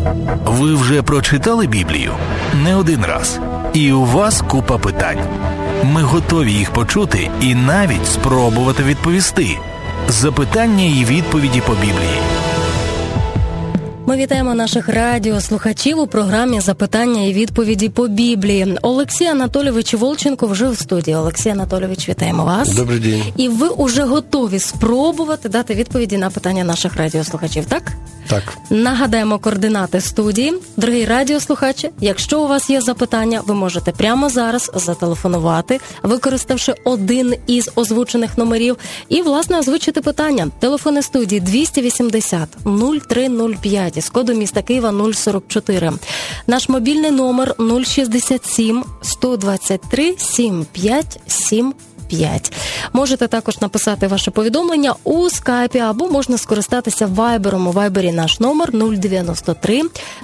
Ви вже прочитали Біблію? Не один раз. І у вас купа питань. Ми готові їх почути і навіть спробувати відповісти. Запитання і відповіді по Біблії. Ми вітаємо наших радіослухачів у програмі «Запитання і відповіді по Біблії». Олексій Анатолійович Волченко вже в студії. Олексій Анатолійович, вітаємо вас. Добрий день. І ви вже готові спробувати дати відповіді на питання наших радіослухачів, так? Так. Нагадаємо координати студії. Дорогі радіослухачі, якщо у вас є запитання, ви можете прямо зараз зателефонувати, використавши один із озвучених номерів, і, власне, озвучити питання. Телефони студії 280 0305 з кодом міста Києва 044. Наш мобільний номер 067 123 7575. Можете також написати ваше повідомлення у скайпі, або можна скористатися вайбером. У вайбері наш номер 093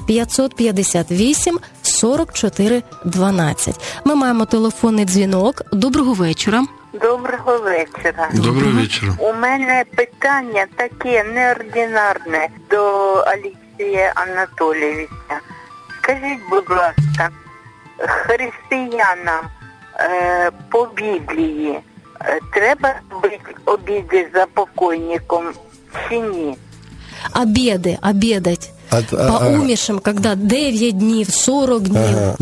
558 44 12. Ми маємо телефонний дзвінок. Доброго вечора. Доброго вечора. Доброго вечора. У мене питання таке неординарне до Олексія Анатолійовича. Скажіть, будь ласка, християнам по Біблії треба робити обіди за покойником чи ні? Обедать. По умершим, когда 9 дней, 40 дней.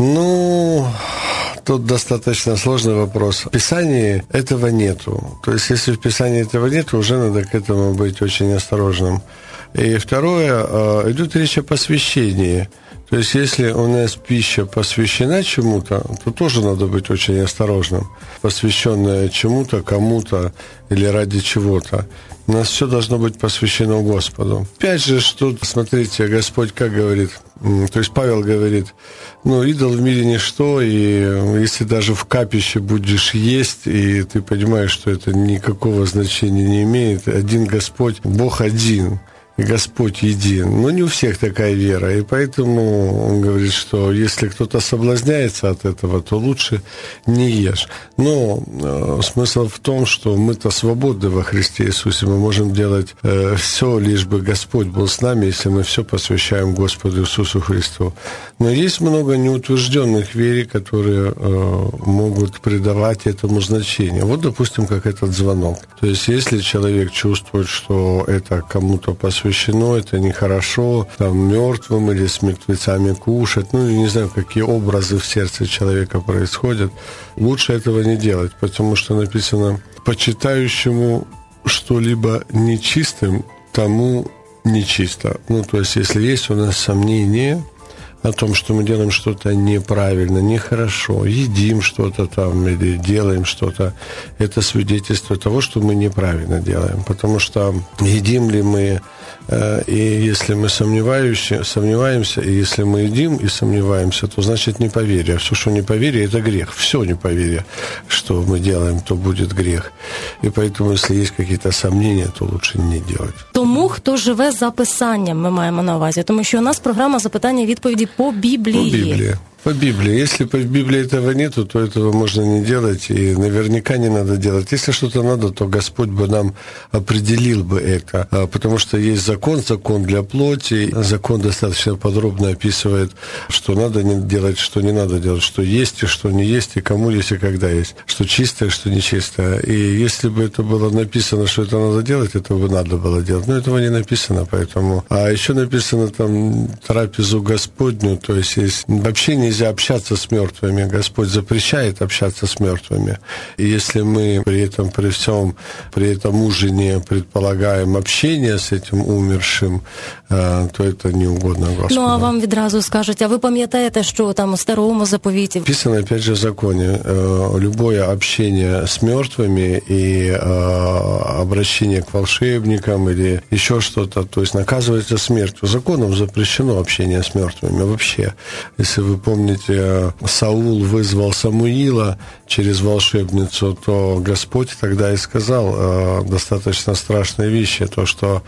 Тут достаточно сложный вопрос. В Писании этого нету. То есть, если в Писании этого нету, уже надо к этому быть очень осторожным. И второе, идет речь о посвящении. То есть, если у нас пища посвящена чему-то, то тоже надо быть очень осторожным. Посвященная чему-то, кому-то или ради чего-то. У нас все должно быть посвящено Господу. Опять же, тут, смотрите, Господь как говорит, то есть Павел говорит, идол в мире ничто, и если даже в капище будешь есть, и ты понимаешь, что это никакого значения не имеет, один Господь, Бог один, Господь един. Но не у всех такая вера, и поэтому он говорит, что если кто-то соблазняется от этого, то лучше не ешь. Но смысл в том, что мы-то свободны во Христе Иисусе, мы можем делать все, лишь бы Господь был с нами, если мы все посвящаем Господу Иисусу Христу. Но есть много неутвержденных вере, которые могут придавать этому значение. Вот, допустим, как этот звонок. То есть, если человек чувствует, что это кому-то посвящено, это нехорошо, мертвым или с мертвецами кушать, не знаю, какие образы в сердце человека происходят, лучше этого не делать, потому что написано: почитающему что-либо нечистым, тому нечисто. То есть, если есть у нас сомнения о том, что мы делаем что-то неправильно, нехорошо, едим что-то или делаем что-то, это свидетельство того, что мы неправильно делаем. Потому что едим ли мы, и если мы сомневаемся, и если мы едим и сомневаемся, то значит неповерие. Все, что неповерие, это грех. Все неповерие, что мы делаем, то будет грех. И поэтому, если есть какие-то сомнения, то лучше не делать. Тому, хто живе за Писанням, ми маємо на увазі. Тому що у нас програма «Запитання і відповіді по Біблії». По Библии. Если по Библии этого нету, то этого можно не делать, и наверняка не надо делать. Если что-то надо, то Господь бы нам определил бы это, потому что есть закон для плоти. Закон достаточно подробно описывает, что надо делать, что не надо делать, что есть и что не есть, и кому есть и когда есть, что чистое, что нечистое. И если бы это было написано, что это надо делать, это бы надо было делать. Но этого не написано, поэтому... А еще написано там трапезу Господню, то есть вообще нельзя общаться с мертвыми. Господь запрещает общаться с мертвыми. И если мы при этом ужине предполагаем общение с этим умершим, то это не угодно Господу. А вам відразу скажуть, а ви пам'ятаєте, що там у Старому заповіті? Написано, опять же, в законе, любое общение с мертвыми и обращение к волшебникам или еще что-то, то есть наказывается смертью. Законом запрещено общение с мертвыми вообще. Если вы помните, Саул вызвал Самуила через волшебницу, то Господь тогда и сказал достаточно страшные вещи, то, что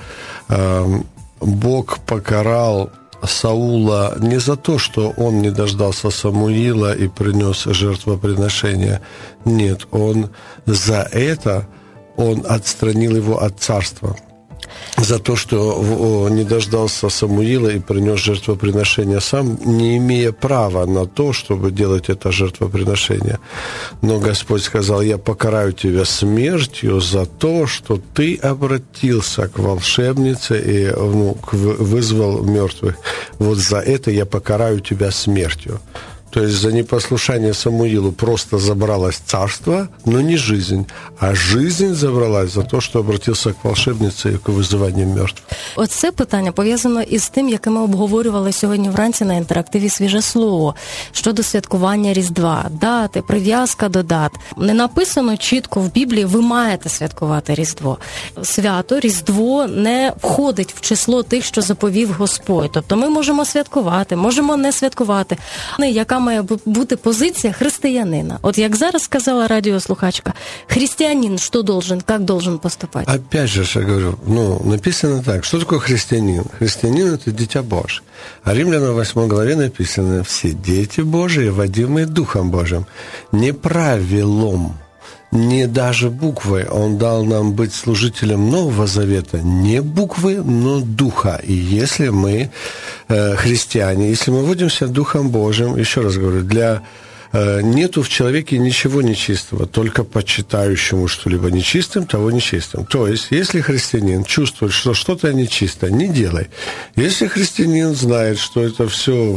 Бог покарал Саула не за то, что он не дождался Самуила и принес жертвоприношение. Нет, он за это отстранил его от царства. за то, что не дождался Самуила и принес жертвоприношение сам, не имея права на то, чтобы делать это жертвоприношение. Но Господь сказал: я покараю тебя смертью за то, что ты обратился к волшебнице и вызвал мертвых. Вот за это я покараю тебя смертью. То есть за непослушание Самуилу просто забралось царство, но не жизнь. А жизнь забралась за то, що обратився к волшебниці і к визиванню мертвих. Оце питання пов'язано із тим, яке ми обговорювали сьогодні вранці на інтерактиві «Свіже слово» щодо святкування Різдва. Дати, прив'язка до дат. Не написано чітко в Біблії: ви маєте святкувати Різдво. Свято, Різдво не входить в число тих, що заповів Господь. Тобто ми можемо святкувати, можемо не святкувати. Яка має бути позиція християнина? От як зараз сказала радіослухачка, християнин что должен, как должен поступать? Опять же, я говорю, написано так. Что такое христианин? Христианин – это дитя Божие. А Римлянам 8 главе написано: все дети Божии, водимые Духом Божьим. Не правилом, не даже буквой. Он дал нам быть служителем Нового Завета. Не буквы, но Духа. И если мы христиане, если мы водимся Духом Божьим, еще раз говорю, нету в человеке ничего нечистого, только почитающему что-либо нечистым, того нечистым. То есть, если христианин чувствует, что что-то нечисто, не делай. Если христианин знает, что это все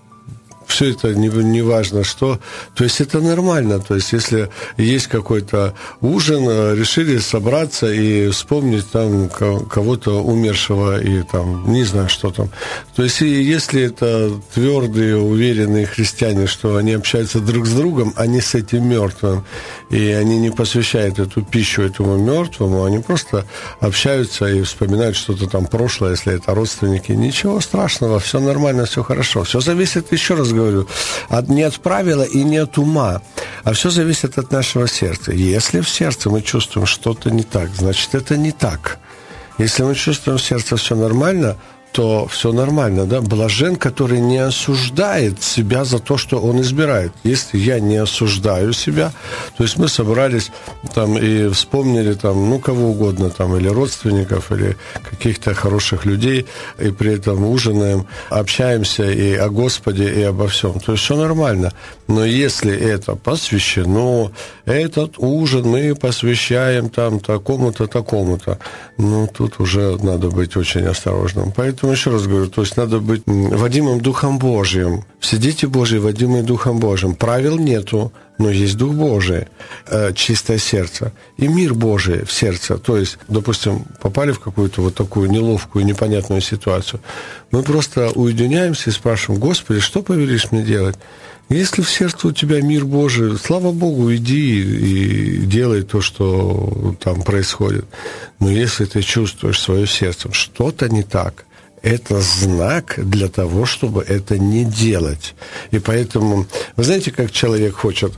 это не важно что, то есть это нормально. То есть если есть какой-то ужин, решили собраться и вспомнить там кого-то умершего и там, не знаю, что там. То есть если это твердые, уверенные христиане, что они общаются друг с другом, а не с этим мертвым, и они не посвящают эту пищу этому мертвому, они просто общаются и вспоминают что-то там прошлое, если это родственники. Ничего страшного, все нормально, все хорошо. Все зависит, еще раз говорю, не от правила и не от ума, а все зависит от нашего сердца. Если в сердце мы чувствуем что-то не так, значит, это не так. Если мы чувствуем в сердце все нормально, то все нормально, да? Блажен, который не осуждает себя за то, что он избирает. Если я не осуждаю себя, то есть мы собрались там и вспомнили там, кого угодно, там, или родственников, или каких-то хороших людей, и при этом ужинаем, общаемся и о Господе, и обо всем. То есть все нормально. Но если это посвящено, этот ужин мы посвящаем там такому-то, такому-то, тут уже надо быть очень осторожным. Поэтому еще раз говорю, то есть надо быть водимым Духом Божьим. Все дети Божьи водимые Духом Божьим. Правил нету, но есть Дух Божий, чистое сердце и мир Божий в сердце. То есть, допустим, попали в какую-то вот такую неловкую, непонятную ситуацию. Мы просто уединяемся и спрашиваем: Господи, что повелишь мне делать? Если в сердце у тебя мир Божий, слава Богу, иди и делай то, что там происходит. Но если ты чувствуешь своим сердцем что-то не так, это знак для того, чтобы это не делать. И поэтому, вы знаете, как человек хочет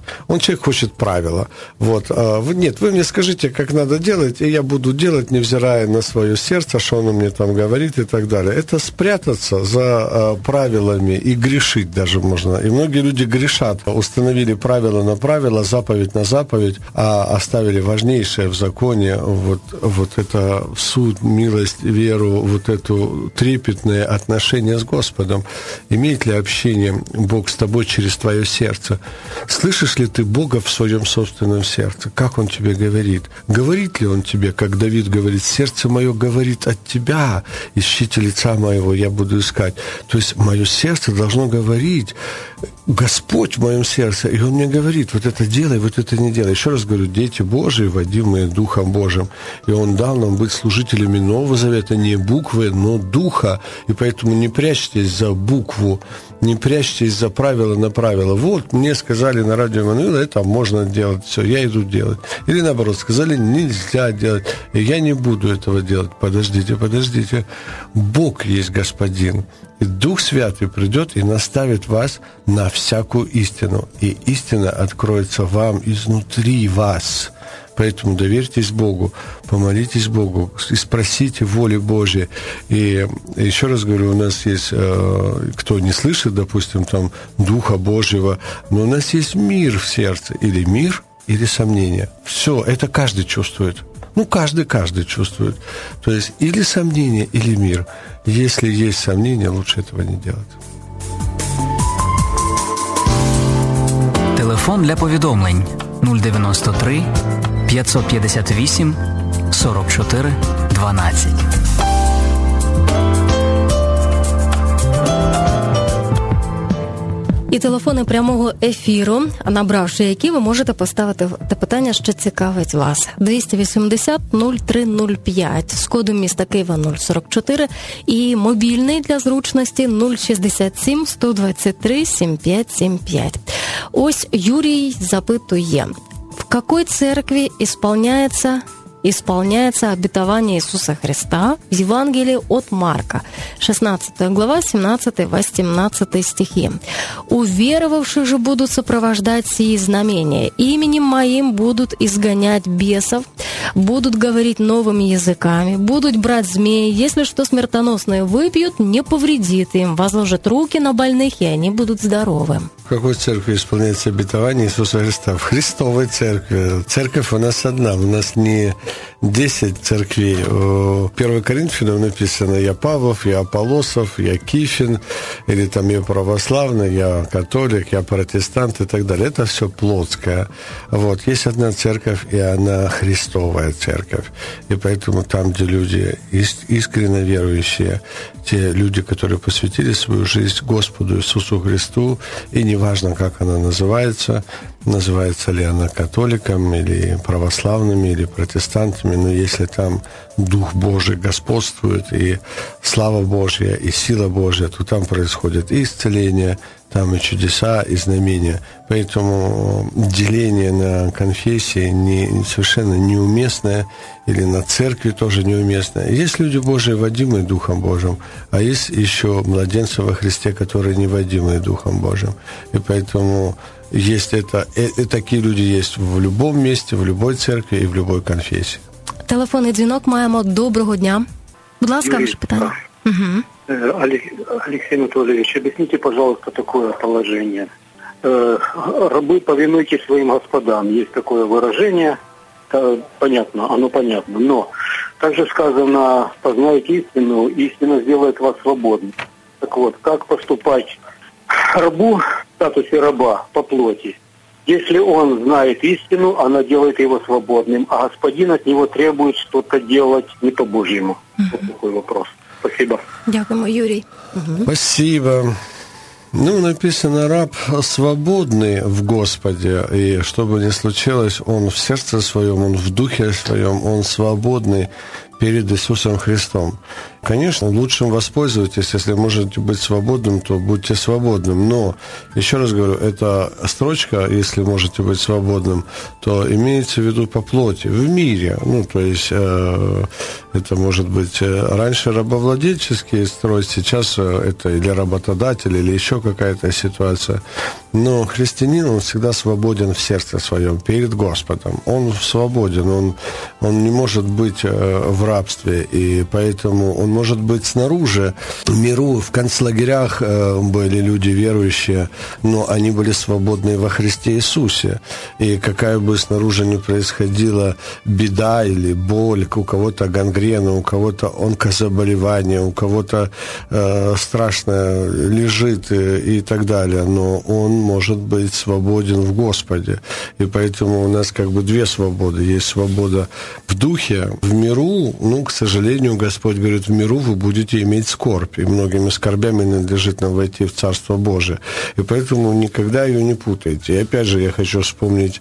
правила. Вот. Нет, вы мне скажите, как надо делать, и я буду делать, невзирая на свое сердце, что оно мне там говорит и так далее. Это спрятаться за правилами и грешить даже можно. И многие люди грешат. Установили правила на правила, заповедь на заповедь, а оставили важнейшее в законе, вот это суд, милость, веру, вот эту трепетное отношение с Господом. Имеет ли общение Бог с тобой через твое сердце? Слышишь ли ты Бога в своем собственном сердце? Как Он тебе говорит? Говорит ли Он тебе, как Давид говорит: «Сердце мое говорит от тебя, ищите лица моего, я буду искать». То есть мое сердце должно говорить: Господь в моем сердце, и Он мне говорит: вот это делай, вот это не делай. Еще раз говорю, дети Божии, водимые Духом Божьим. И Он дал нам быть служителями Нового Завета, не буквы, но Духа. И поэтому не прячьтесь за букву, не прячьтесь за правила на правила. Вот, мне сказали на радио Эммануила, это можно делать, все, я иду делать. Или наоборот, сказали, нельзя делать, и я не буду этого делать. Подождите. Бог есть Господин. И Дух Святый придет и наставит вас на всякую истину. И истина откроется вам изнутри вас. Поэтому доверьтесь Богу, помолитесь Богу и спросите воли Божьей. И еще раз говорю, у нас есть, кто не слышит, допустим, там, Духа Божьего, но у нас есть мир в сердце. Или мир, или сомнение. Все, это каждый чувствует. Каждый чувствует. То есть или сомнение, или мир. Если есть сомнения, лучше этого не делать. Телефон для повідомлень 093 558 44 12. І телефони прямого ефіру, набравши які, ви можете поставити те питання, що цікавить вас. 280-0305 з кодом міста Києва 044 і мобільний для зручності 067-123-7575. Ось Юрій запитує, в какой церкви исполняется обетование Иисуса Христа в Евангелии от Марка, 16 глава, 17-18 стихи. «Уверовавших же будут сопровождать сии знамения. Именем моим будут изгонять бесов, будут говорить новыми языками, будут брать змеи. Если что смертоносное выпьют, не повредит им. Возложат руки на больных, и они будут здоровы». В какой церкви исполняется обетование Иисуса Христа? В Христовой церкви. Церковь у нас одна, у нас не 10 церквей. В 1 Коринфянам написано: «Я Павлов, я Аполлосов, я Кифин», или там «Я православный, я католик, я протестант» и так далее. Это все плотское. Вот. Есть одна церковь, и она Христовая церковь. И поэтому там, где люди искренне верующие, те люди, которые посвятили свою жизнь Господу Иисусу Христу, и неважно, как она называется ли она католиком, или православными, или протестантами, но если там Дух Божий господствует, и слава Божья, и сила Божья, то там происходит и исцеление, там и чудеса, и знамения. Поэтому деление на конфессии совершенно неуместное, или на церкви тоже неуместное. Есть люди Божии, водимые Духом Божьим, а есть еще младенцы во Христе, которые не водимые Духом Божьим. И поэтому есть и такие люди есть в любом месте, в любой церкви и в любой конфессии. Телефонний дзвінок маємо. Доброго дня. Будь ласка, ваше питання. Угу. Алексей Анатольевич, объясните, пожалуйста, такое положение. Рабы, повинуйтесь своим господам. Есть такое выражение. Понятно, оно понятно. Но также сказано: познайте истину, истина сделает вас свободным. Так вот, как поступать рабу в статусе раба по плоти? Если он знает истину, она делает его свободным, а господин от него требует что-то делать не по-божьему. Вот такой вопрос. Спасибо. Дякуємо, Юрій. Спасибо. Написано: раб свободный в Господе, и что бы ни случилось, он в сердце своем, он в духе своем, он свободный перед Иисусом Христом. Конечно, лучше воспользуйтесь, если можете быть свободным, то будьте свободным. Но, еще раз говорю, эта строчка, если можете быть свободным, то имеется в виду по плоти, в мире. То есть это может быть раньше рабовладельческий строй, сейчас это или работодатель, или еще какая-то ситуация. Но христианин, он всегда свободен в сердце своем перед Господом. Он свободен, он не может быть в рабстве, и поэтому он может быть снаружи. В миру, в концлагерях были люди верующие, но они были свободны во Христе Иисусе. И какая бы снаружи ни происходила беда или боль, у кого-то гангрена, у кого-то онкозаболевание, у кого-то страшно лежит и так далее, но он может быть свободен в Господе. И поэтому у нас две свободы. Есть свобода в духе, в миру. К сожалению, Господь говорит: в миру вы будете иметь скорбь, и многими скорбями надлежит нам войти в Царство Божие. И поэтому никогда ее не путайте. И опять же, я хочу вспомнить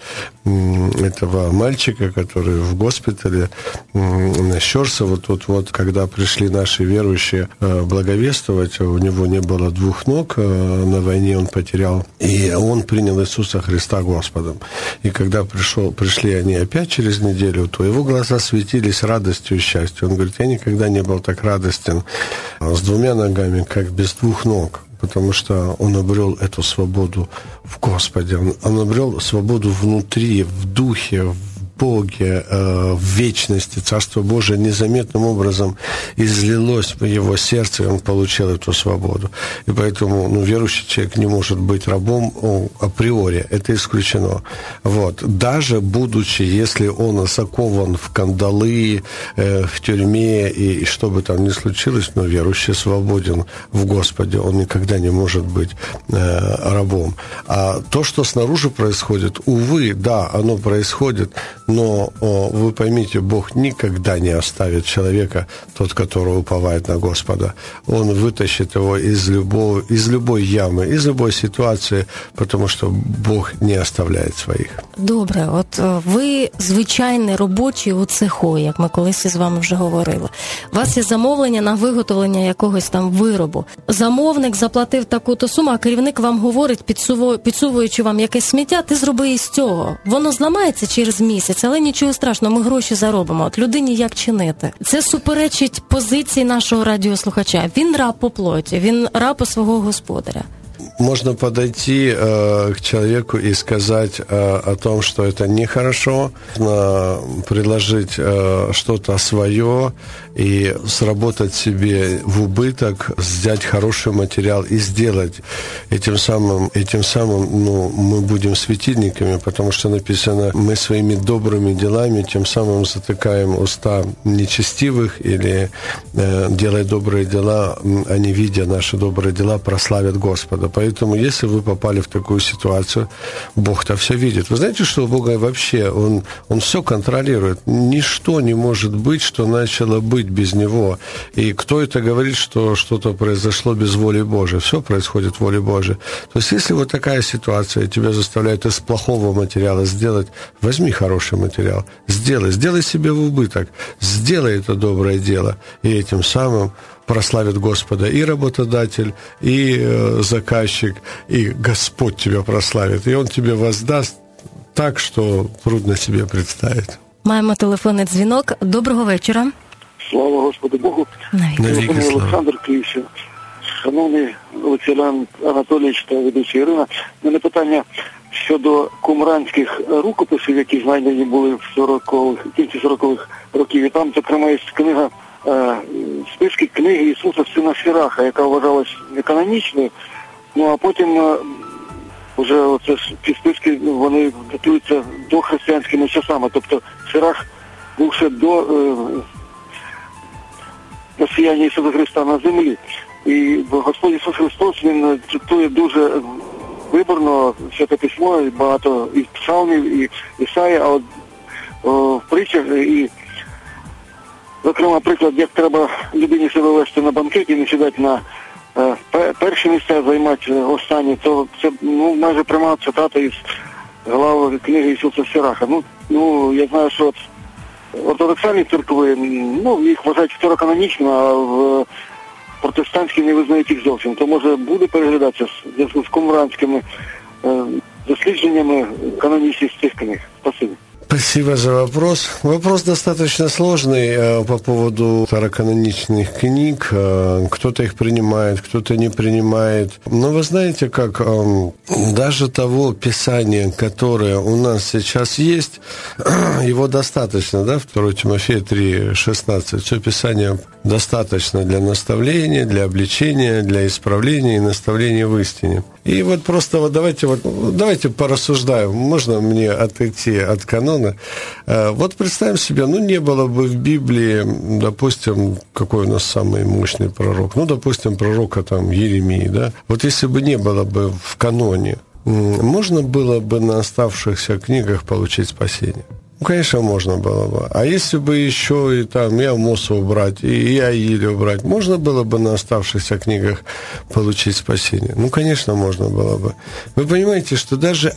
этого мальчика, который в госпитале нащерся. Вот когда пришли наши верующие благовествовать, у него не было двух ног, на войне он потерял, и он принял Иисуса Христа Господом. И когда пришли они опять через неделю, то его глаза светились радостью и счастьем. Он говорит: я никогда не был так радостен с двумя ногами, как без двух ног, потому что он обрел эту свободу в Господе. Он обрел свободу внутри, в духе, в Боге в вечности, Царство Божие незаметным образом излилось в его сердце, и он получил эту свободу. И поэтому верующий человек не может быть рабом априори, это исключено. Вот. Даже будучи, если он закован в кандалы, в тюрьме, и что бы там ни случилось, но верующий свободен в Господе, он никогда не может быть рабом. А то, что снаружи происходит, увы, да, оно происходит, но вы поймите, Бог никогда не оставит человека, тот, который уповает на Господа. Он вытащит его из любой ямы, из любой ситуации, потому что Бог не оставляет своїх. Добре, от ви звичайний робочий у цеху, як ми колись із вами вже говорили. У вас є замовлення на виготовлення якогось там виробу. Замовник заплатив таку-то суму, а керівник вам говорить, підсовуючи вам якесь сміття, ти зроби із цього. Воно зламається через місяць, але нічого страшного, ми гроші заробимо. От людині як чинити? Це суперечить позиції нашого радіослухача. Він раб по плоті, він раб у свого господаря. Можно подойти к человеку и сказать о том, что это нехорошо, можно предложить что-то свое и сработать себе в убыток, взять хороший материал и сделать. Этим самым мы будем светильниками, потому что написано, мы своими добрыми делами тем самым затыкаем уста нечестивых, или делая добрые дела, они, видя наши добрые дела, прославят Господа. Поэтому, если вы попали в такую ситуацию, Бог-то все видит. Вы знаете, что у Бога вообще, Он все контролирует. Ничто не может быть, что начало быть без Него. И кто это говорит, что что-то произошло без воли Божией? Все происходит в воле Божией. То есть, если вот такая ситуация, тебя заставляет из плохого материала сделать, возьми хороший материал, сделай себе в убыток, сделай это доброе дело, и этим самым прославит Господа и работодатель, и заказчик, и Господь тебя прославит. И Он тебе воздаст так, что трудно себе представить. Маємо телефонний дзвінок. Доброго вечора. Слава Господу Богу. Навіки слава. Олександр Київщина. Шановний Олексій Анатолійович та ведуча Ірина, у мене питання щодо кумранських рукописів, які знайдені були в кінці 40-х років. І там, зокрема, є книга списки книги Ісуса Сина Сираха, яка вважалась неканонічною. Ну, а потім вже оце ці списки, вони датуються дохристиянськими часами. Тобто Сирах був ще до насіяння Ісуса Христа на землі. І Господь Ісус Христос, Він цитує дуже виборно Святе Письмо, і багато і псалмів, і Ісаї, а от в притчах, і зокрема, приклад, як треба людині себе вести на банкеті, не сідати на перші місця, займати останні, то це майже пряма цитата із глави книги Ісуса Сираха. Ну, я знаю, що ортодоксальні церкви, їх вважають второканонічними, а в протестантські не визнають їх зовсім. То, може, буде переглядатися в зв'язку з кумранськими дослідженнями канонічність цих книг? Спасибо. Спасибо за вопрос. Вопрос достаточно сложный по поводу второканоничных книг. Кто-то их принимает, кто-то не принимает. Но вы знаете, как даже того Писания, которое у нас сейчас есть, его достаточно, да, 2 Тимофея 3:16. Все Писание достаточно для наставления, для обличения, для исправления и наставления в истине. И вот просто давайте порассуждаем. Можно мне отойти от канона? Вот представим себе, не было бы в Библии, допустим, какой у нас самый мощный пророк? Допустим, пророка там Еремии, да? Вот если бы не было бы в каноне, можно было бы на оставшихся книгах получить спасение? Конечно, можно было бы. А если бы еще и Амоса убрать, и Иаиля убрать, можно было бы на оставшихся книгах получить спасение? Конечно, можно было бы. Вы понимаете, что даже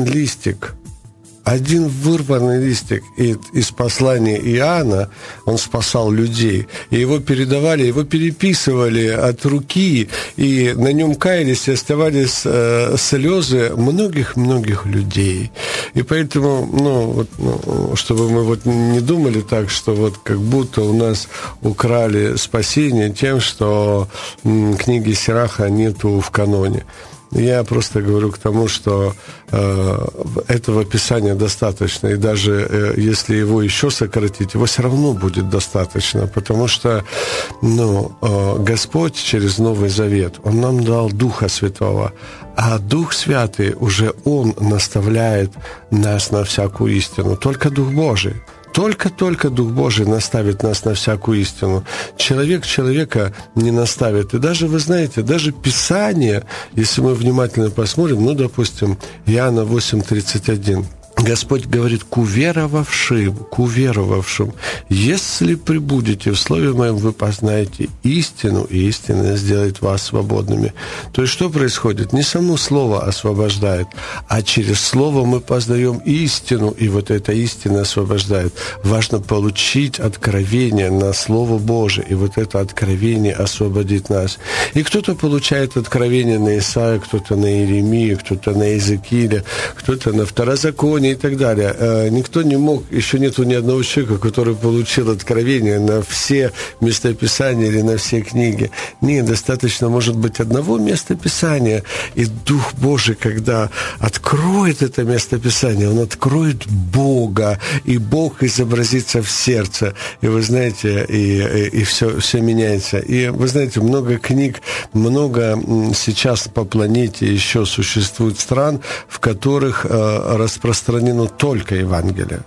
один вырванный листик из послания Иоанна, он спасал людей. И его передавали, его переписывали от руки, и на нем каялись, и оставались слезы многих-многих людей. И поэтому, чтобы мы не думали так, что как будто у нас украли спасение тем, что книги Сираха нету в каноне. Я просто говорю к тому, что этого Писания достаточно, и даже если его еще сократить, его все равно будет достаточно, потому что Господь через Новый Завет, Он нам дал Духа Святого, а Дух Святый уже Он наставляет нас на всякую истину, только Дух Божий. Только Дух Божий наставит нас на всякую истину. Человек человека не наставит. И даже, вы знаете, даже Писание, если мы внимательно посмотрим, допустим, Иоанна 8:31, Господь говорит к уверовавшим, если пребудете в Слове Моем, вы познаете истину, и истина сделает вас свободными. То есть что происходит? Не само Слово освобождает, а через Слово мы познаем истину, и вот эта истина освобождает. Важно получить откровение на Слово Божие, и вот это откровение освободит нас. И кто-то получает откровение на Исаию, кто-то на Иеремию, кто-то на Иезекииля, кто-то на Второзаконие, и так далее. Никто не мог, еще нету ни одного человека, который получил откровение на все местописания или на все книги. Нет, достаточно, может быть, одного местописания. И Дух Божий, когда откроет это местописание, Он откроет Бога, и Бог изобразится в сердце. И вы знаете, и все меняется. И вы знаете, много книг, много сейчас по планете еще существует стран, в которых распространено только Евангелие.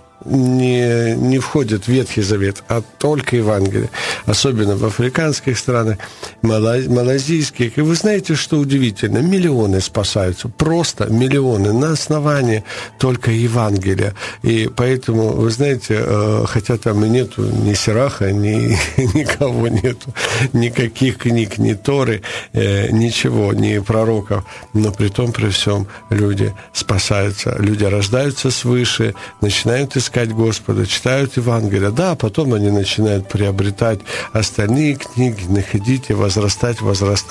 Не входит в Ветхий Завет, а только Евангелие. Особенно в африканских странах, малайзийских. И вы знаете, что удивительно? Миллионы спасаются. Просто миллионы на основании только Евангелия. И поэтому, вы знаете, хотя там и нету ни Сираха, никого нету, никаких книг, ни Торы, ничего, ни пророков. Но при том, при всем, люди спасаются. Люди рождаются свыше, начинают искать Господа, читают Евангелие. Да, потом они начинают приобретать остальные книги, находить и возрастать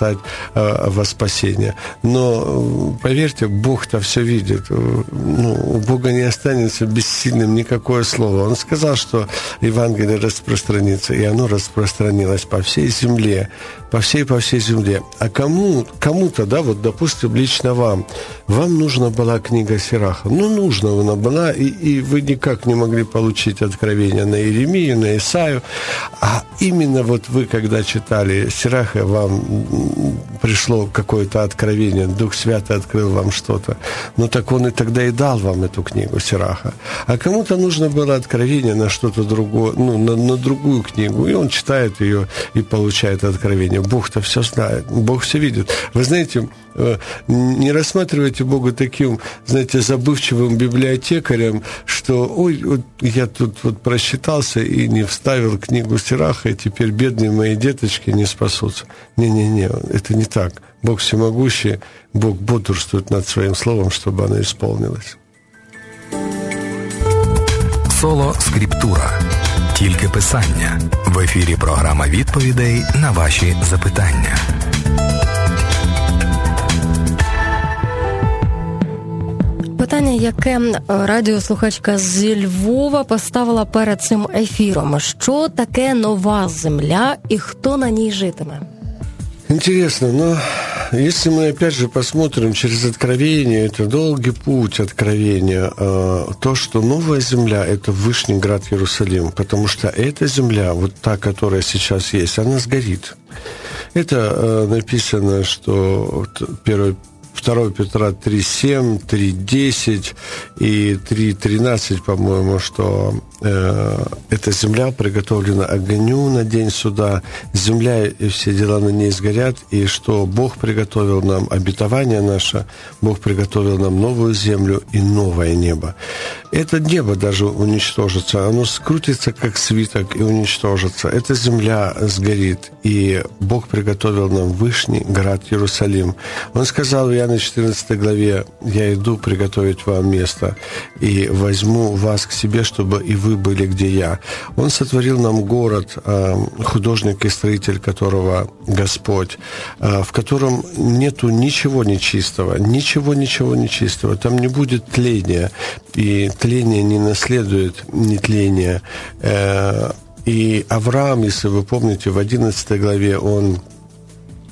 во спасение. Но, поверьте, Бог-то все видит. У Бога не останется бессильным никакое слово. Он сказал, что Евангелие распространится, и оно распространилось по всей земле, по всей земле. А кому-то, да, вот, допустим, лично вам нужна была книга Сираха. Нужна она была, и вы никак не могли получить откровение на Иеремию, на Исаию. А именно вот вы, когда читали Сираха, вам пришло какое-то откровение, Дух Святый открыл вам что-то. Так Он и тогда и дал вам эту книгу Сираха. А кому-то нужно было откровение на что-то другое, на другую книгу, и он читает ее и получает откровение. Бог-то все знает, Бог все видит. Вы знаете, не рассматривайте Бога таким, знаете, забывчивым библиотекарем, что, я тут вот просчитался и не вставил книгу Сираха, и теперь бедные мои деточки не спасутся. Не, это не так. Бог всемогущий, Бог бодрствует над Своим Словом, чтобы оно исполнилось. Соло Скриптура. Тільки писання. В ефірі програма відповідей на ваші запитання. Питання, яке радіослухачка зі Львова поставила перед цим ефіром. Що таке нова земля і хто на ній житиме? Интересно, если мы опять же посмотрим через откровение, это долгий путь откровения, то, что новая земля – это Вышний град Иерусалим, потому что эта земля, вот та, которая сейчас есть, она сгорит. Это написано, что 2 Петра 3:7, 3:10 и 3:13, по-моему, что эта земля приготовлена огню на день суда, земля и все дела на ней сгорят, и что Бог приготовил нам обетование наше, Бог приготовил нам новую землю и новое небо. Это небо даже уничтожится, оно скрутится, как свиток, и уничтожится. Эта земля сгорит, и Бог приготовил нам Вышний град Иерусалим. Он сказал в Иоанна 14 главе: «Я иду приготовить вам место, и возьму вас к себе, чтобы и вы были, где я». Он сотворил нам город, художник и строитель которого Господь, в котором нету ничего нечистого, ничего нечистого. Там не будет тления, и тление не наследует нетление. И Авраам, если вы помните, в 11 главе он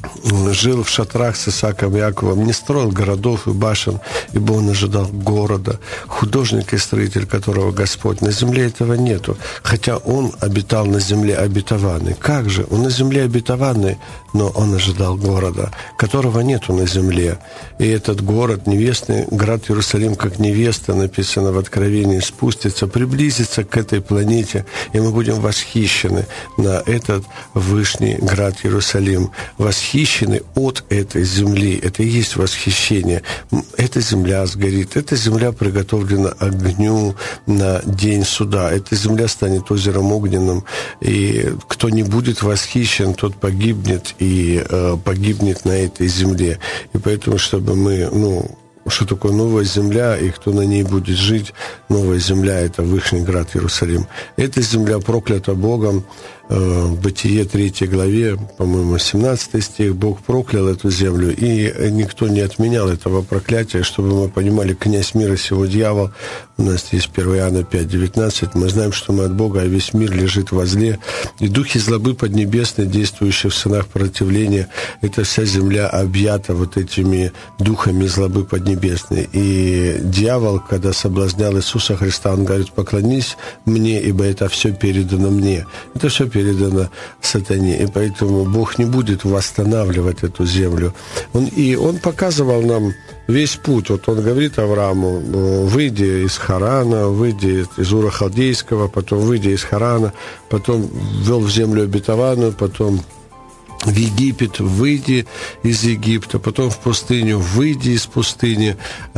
жил в шатрах с Исааком и Яковом, не строил городов и башен, ибо он ожидал города, художник и строитель которого Господь. На земле этого нету, хотя он обитал на земле обетованной. Как же? Он на земле обетованный, но он ожидал города, которого нету на земле. И этот город, невестный град Иерусалим, как невеста, написано в Откровении, спустится, приблизится к этой планете, и мы будем восхищены на этот вышний град Иерусалим, восхищены от этой земли. Это и есть восхищение. Эта земля сгорит, эта земля приготовлена огню на день суда. Эта земля станет озером огненным, и кто не будет восхищен, тот погибнет, и погибнет на этой земле. И поэтому, чтобы мы, что такое новая земля, и кто на ней будет жить, новая земля – это Вышний град Иерусалим. Эта земля проклята Богом. В Бытие 3 главе, по-моему, 17 стих, Бог проклял эту землю, и никто не отменял этого проклятия. Чтобы мы понимали, князь мира сего дьявол, у нас есть 1 Иоанна 5:19, мы знаем, что мы от Бога, а весь мир лежит возле, и духи злобы поднебесные, действующие в сынах противления, эта вся земля объята вот этими духами злобы поднебесной. И дьявол, когда соблазнял Иисуса Христа, он говорит: поклонись мне, ибо это все передано мне. Это все передано сатане, и поэтому Бог не будет восстанавливать эту землю. Он показывал нам весь путь. Вот он говорит Аврааму: выйди из Харана, выйди из Ура Халдейского, потом выйди из Харана, потом ввел в землю обетованную, потом в Египет, выйди из Египта, потом в пустыню, выйди из пустыни,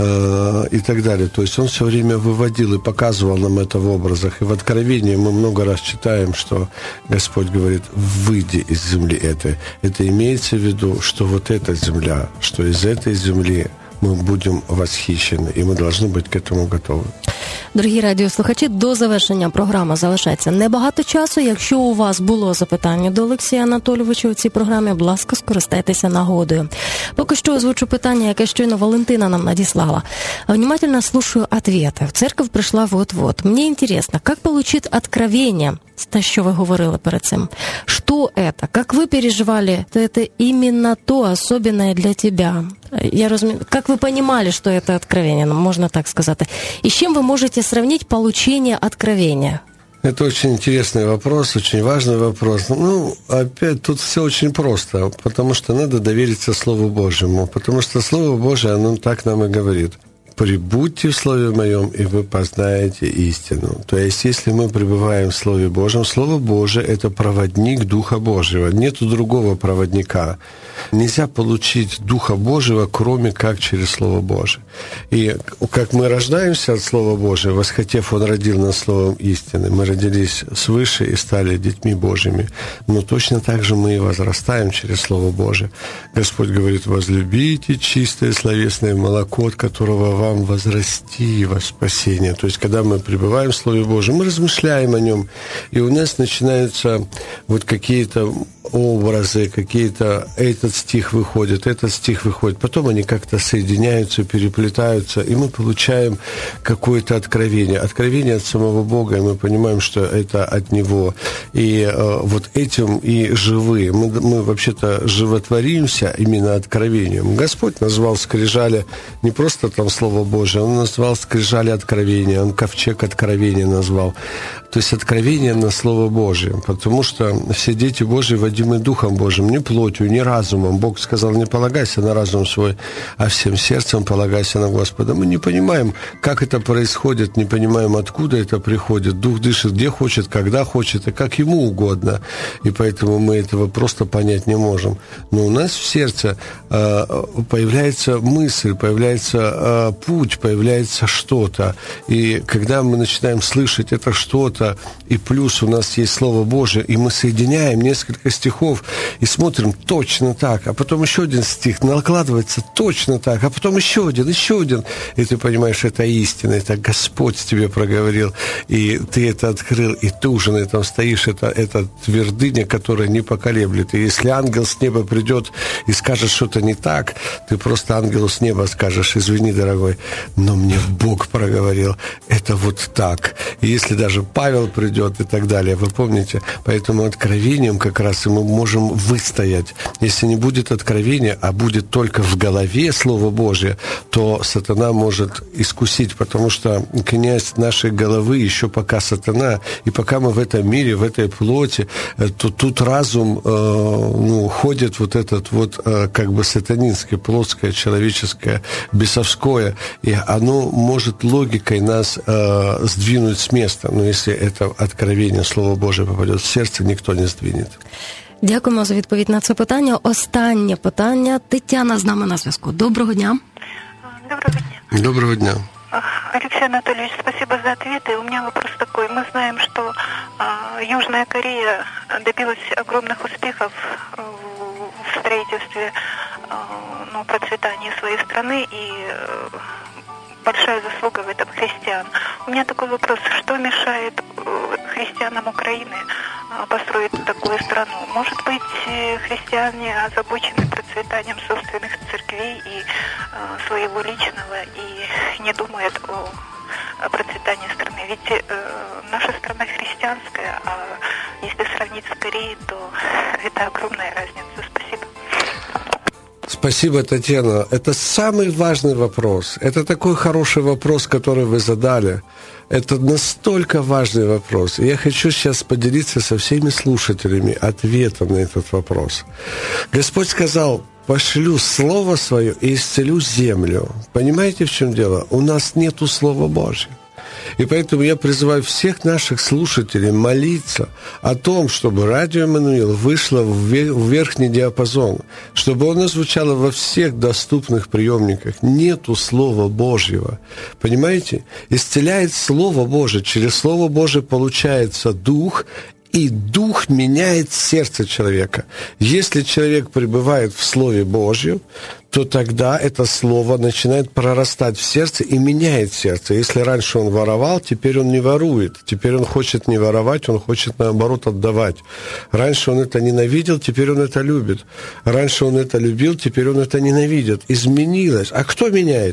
и так далее. То есть он все время выводил и показывал нам это в образах. И в Откровении мы много раз читаем, что Господь говорит: выйди из земли этой. Это имеется в виду, что вот эта земля, что из этой земли мы будемо восхищені, і ми повинні бути к этому готові. Дорогі радіослухачі, до завершення програми залишається небагато часу. Якщо у вас було запитання до Олексія Анатолійовича у цій програмі, будь ласка, скористайтеся нагодою. Поки що озвучу питання, яке щойно Валентина нам надіслала. Внимательно слушаю ответы. В церковь пришла вот-вот. Мне интересно, как получить откровение, те, що ви говорили перед цим. Что это? Как вы переживали? Это именно то особенное для тебя. Я разумею, как вы понимали, что это откровение, можно так сказать. И с чем вы можете сравнить получение откровения? Это очень интересный вопрос, очень важный вопрос. Опять, тут все очень просто, потому что надо довериться Слову Божьему, потому что Слово Божие, оно так нам и говорит: «Прибудьте в Слове Моем, и вы познаете истину». То есть, если мы пребываем в Слове Божьем, Слово Божие – это проводник Духа Божьего. Нету другого проводника. Нельзя получить Духа Божьего, кроме как через Слово Божие. И как мы рождаемся от Слова Божьего, восхотев, Он родил нас Словом истины. Мы родились свыше и стали детьми Божьими. Но точно так же мы и возрастаем через Слово Божие. Господь говорит: «Возлюбите чистое словесное молоко, от которого вам возрасти во спасение». То есть, когда мы пребываем в Слове Божьем, мы размышляем о нем, и у нас начинаются вот какие-то образы, какие-то этот стих выходит, потом они как-то соединяются, переплетаются, и мы получаем какое-то откровение от самого Бога, и мы понимаем, что это от Него. И вот этим и живы. Мы вообще-то животворимся именно откровением. Господь назвал скрижали не просто там Слово Божие, Он назвал скрижали откровения, Он ковчег откровения назвал. То есть откровение на Слово Божие, потому что все дети Божьи водимы Духом Божьим, не плотью, не разумом. Бог сказал: не полагайся на разум свой, а всем сердцем полагайся на Господа. Мы не понимаем, как это происходит, не понимаем, откуда это приходит. Дух дышит где хочет, когда хочет, и как Ему угодно. И поэтому мы этого просто понять не можем. Но у нас в сердце появляется мысль, появляется путь, появляется что-то. И когда мы начинаем слышать это что-то, и плюс у нас есть Слово Божие, и мы соединяем несколько стихов и смотрим точно так, а потом еще один стих накладывается точно так, а потом еще один, и ты понимаешь, это истина, это Господь тебе проговорил, и ты это открыл, и ты уже на этом стоишь, это твердыня, которая не поколеблет. И если ангел с неба придет и скажет что-то не так, ты просто ангелу с неба скажешь: извини, дорогой, но мне Бог проговорил, это вот так. И если даже Павел придет и так далее, вы помните, поэтому откровением как раз и мы можем выстоять. Если не будет откровения, а будет только в голове Слово Божие, то сатана может искусить, потому что князь нашей головы еще пока сатана, и пока мы в этом мире, в этой плоти, то тут разум ходит вот этот вот как бы сатанинское, плотское, человеческое, бесовское, и оно может логикой нас сдвинуть с места. Но если это откровение, Слово Божие попадет в сердце, никто не сдвинет. Дякуємо за відповідь на це питання. Останнє питання. Тетяна з нами на зв'язку. Доброго дня. Доброго дня. Доброго дня. Алексей Анатольевич, спасибо за ответы. У меня вопрос такой. Мы знаем, что Южная Корея добилась огромных успехов в строительстве, процветания своей страны, и большая заслуга в этом христиан. У меня такой вопрос. Что мешает христианам Украины построить такую страну? Может быть, христиане озабочены процветанием собственных церквей и своего личного, и не думают о процветании страны? Ведь наша страна христианская, а если сравнить с Кореей, то это огромная разница. Спасибо. Спасибо, Татьяна. Это самый важный вопрос. Это такой хороший вопрос, который вы задали. Это настолько важный вопрос. И я хочу сейчас поделиться со всеми слушателями ответом на этот вопрос. Господь сказал: пошлю Слово Свое и исцелю землю. Понимаете, в чем дело? У нас нету Слова Божьего. И поэтому я призываю всех наших слушателей молиться о том, чтобы радио Эммануил вышло в верхний диапазон, чтобы оно звучало во всех доступных приемниках. Нету Слова Божьего. Понимаете? Исцеляет Слово Божие. Через Слово Божие получается Дух, и Дух меняет сердце человека. Если человек пребывает в Слове Божьем, то тогда это Слово начинает прорастать в сердце и меняет сердце. Если раньше он воровал, теперь он не ворует. Теперь он хочет не воровать, он хочет, наоборот, отдавать. Раньше он это ненавидел, теперь он это любит. Раньше он это любил, теперь он это ненавидит. Изменилось. А кто меняет?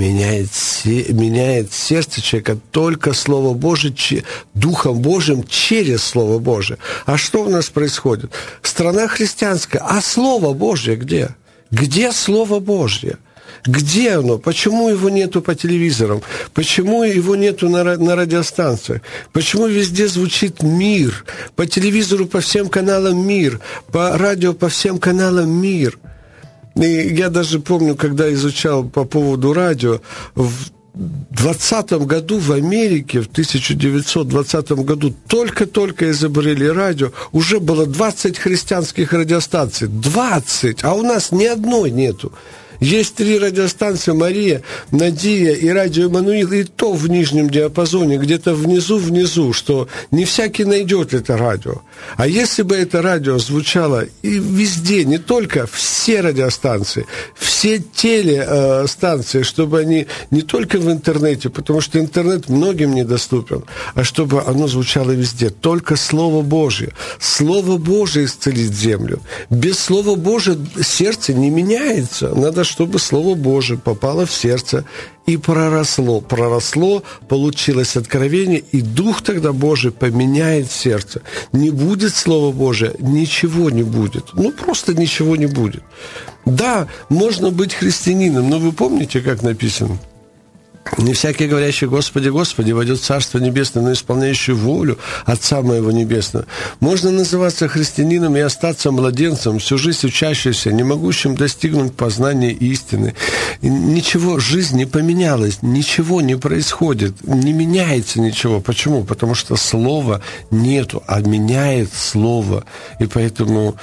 Меняет сердце человека только Слово Божие, Духом Божьим через Слово Божие. А что у нас происходит? Страна христианская, а Слово Божье где? Где Слово Божье? Где оно? Почему его нету по телевизорам? Почему его нету на радиостанциях? Почему везде звучит мир? По телевизору по всем каналам мир, по радио по всем каналам мир. И я даже помню, когда изучал по поводу радио, в 2020 году в Америке, в 1920 году, только-только изобрели радио, уже было 20 христианских радиостанций. 20! А у нас ни одной нету. Есть 3 радиостанции: Мария, Надия и радио Эммануил, и то в нижнем диапазоне, где-то внизу, что не всякий найдет это радио. А если бы это радио звучало и везде, не только все радиостанции, все телестанции, чтобы они не только в интернете, потому что интернет многим недоступен, а чтобы оно звучало везде. Только Слово Божье. Слово Божье исцелит землю. Без Слова Божьего сердце не меняется. Надо, чтобы Слово Божие попало в сердце и проросло. Проросло, получилось откровение, и Дух тогда Божий поменяет сердце. Не будет Слова Божия, ничего не будет. Просто ничего не будет. Да, можно быть христианином, но вы помните, как написано? Не всякий, говорящий «Господи, Господи», войдет в Царство Небесное, но исполняющий волю Отца Моего Небесного. Можно называться христианином и остаться младенцем, всю жизнь учащимся, не могущим достигнуть познания истины. Ничего, жизнь не поменялась, ничего не происходит, не меняется ничего. Почему? Потому что слова нету, а меняет слово. И поэтому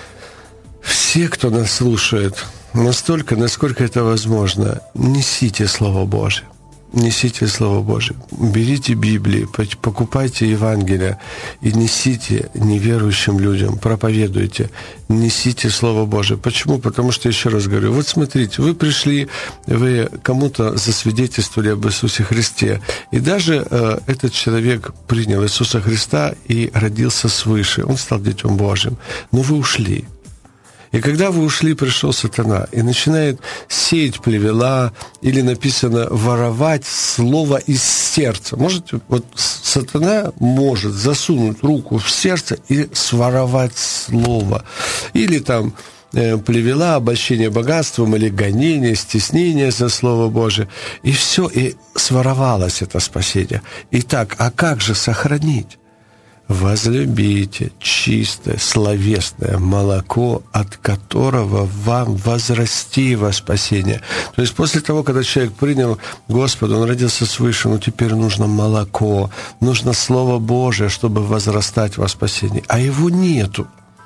все, кто нас слушает, настолько, насколько это возможно, несите Слово Божие. Несите Слово Божие. Берите Библии, покупайте Евангелие и несите неверующим людям, проповедуйте, несите Слово Божие. Почему? Потому что, еще раз говорю, вот смотрите, вы пришли, вы кому-то засвидетельствовали об Иисусе Христе, и даже этот человек принял Иисуса Христа и родился свыше, он стал Детем Божьим, но вы ушли. И когда вы ушли, пришел сатана и начинает сеять плевела, или написано воровать слово из сердца. Вот сатана может засунуть руку в сердце и своровать слово. Или там плевела, обольщение богатством или гонение, стеснение за Слово Божие. И все, и своровалось это спасение. Итак, а как же сохранить? Возлюбите чистое, словесное молоко, от которого вам возрасти во спасение. То есть после того, когда человек принял Господа, он родился свыше, теперь нужно молоко, нужно Слово Божие, чтобы возрастать во спасении. А его нету.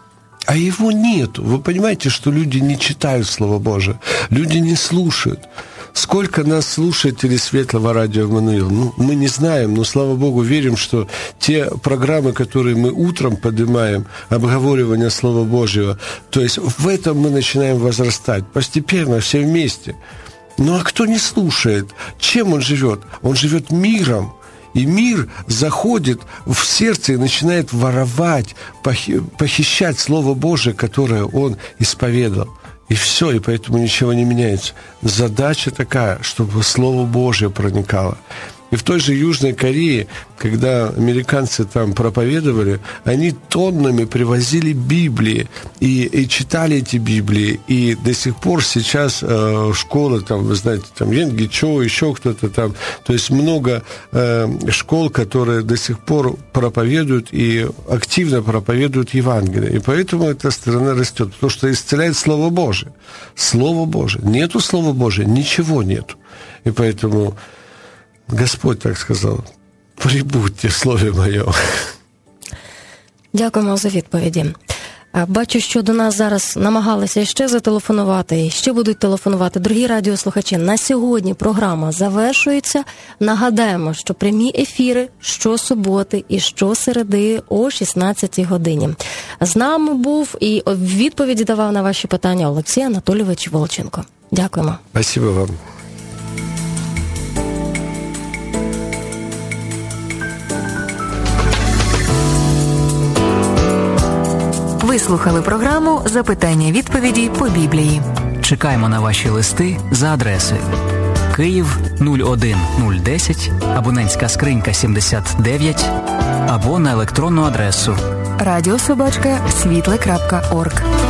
Вы понимаете, что люди не читают Слово Божие, люди не слушают. Сколько нас слушателей Светлого радио Эммануил? Мы не знаем, но, слава Богу, верим, что те программы, которые мы утром поднимаем, обговорывание Слова Божьего, то есть в этом мы начинаем возрастать постепенно, все вместе. Ну а кто не слушает? Чем он живет? Он живет миром. И мир заходит в сердце и начинает воровать, похищать Слово Божие, которое он исповедовал. И все, и поэтому ничего не меняется. Задача такая, чтобы Слово Божие проникало. И в той же Южной Корее, когда американцы там проповедовали, они тоннами привозили Библии и читали эти Библии. И до сих пор сейчас школы, там, вы знаете, там Йенги Чо, еще кто-то там, то есть много школ, которые до сих пор проповедуют и активно проповедуют Евангелие. И поэтому эта страна растет, потому что исцеляет Слово Божие. Слово Божие. Нету Слова Божия, ничего нету. И поэтому Господь так сказав: прибудьте в Слові Моєму. Дякуємо за відповіді. Бачу, що до нас зараз намагалися ще зателефонувати, і ще будуть телефонувати. Дорогі радіослухачі, на сьогодні програма завершується. Нагадаємо, що прямі ефіри щосуботи і щосереди о 16-й годині. З нами був і відповіді давав на ваші питання Олексій Анатолійович Волченко. Дякуємо. Спасибо вам. Ви слухали програму «Запитання-відповіді по Біблії». Чекаємо на ваші листи за адресою Київ 01010, абонентська скринька 79, або на електронну адресу radio@світле.орг.